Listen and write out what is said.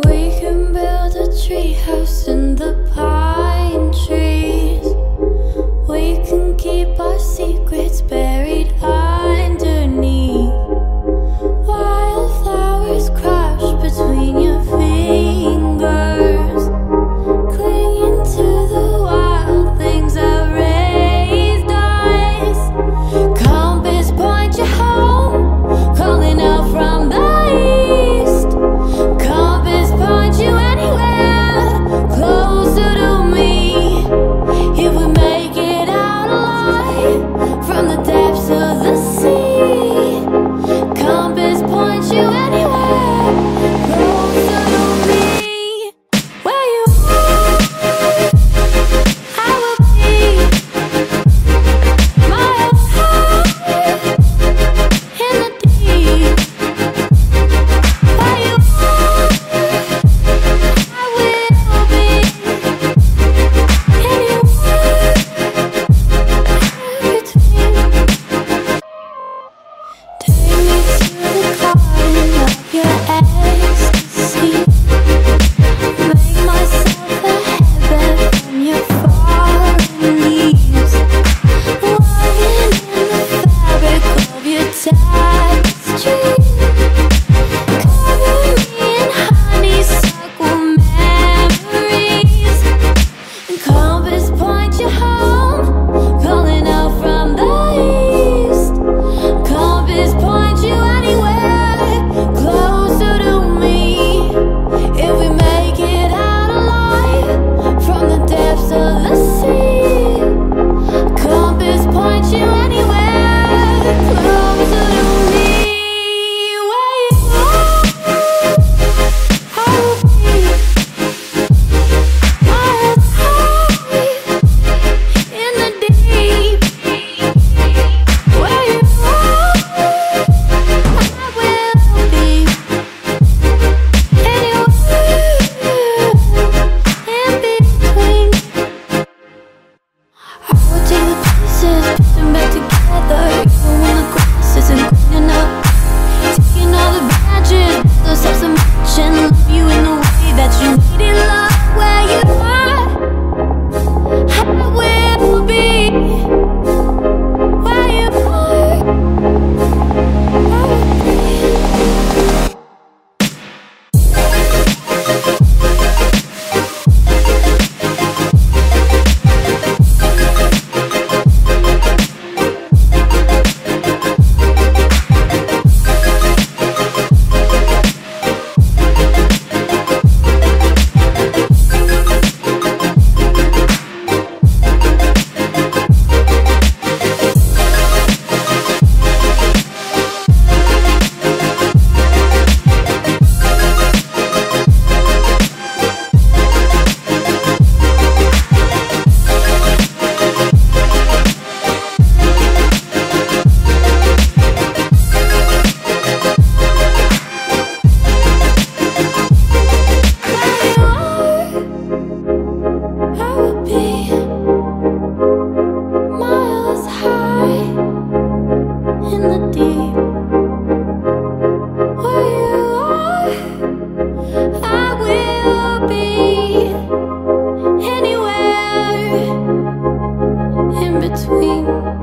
We can build a treehouse in the pine trees. We can keep our secrets buried underneath. Wildflowers crush between your fingers, clinging to the wild things that raised us. Compass point you home, calling out from the east. Compass point you anywhere closer to me. If we make it out alive from the depths of the sea, compass point you anywhere closer to me. Where you are, I will be miles high in the deep. Where you are, I will be anywhere between. Take me to the garden of your ecstasy. Make myself a heaven from your fallen leaves. Lying in the fabric of your tapestry. Cover me in honeysuckle memories. And compass point you home, calling out from the east. Compass point you anywhere closer to me. If we make it out alive from the depths of the sea, compass point you anywhere closer to me. Where you are, I will be miles high in the deep. Where you are, I will be anywhere in between. I will take the pieces, put them back together. Even when the grass isn't green enough, taking all the branches, build ourselves a mansion. Love you in the way that you needed love. Where you are, I will be. Where you are, I will be. I will be miles high in the deep. Where you are, I will be anywhere in between.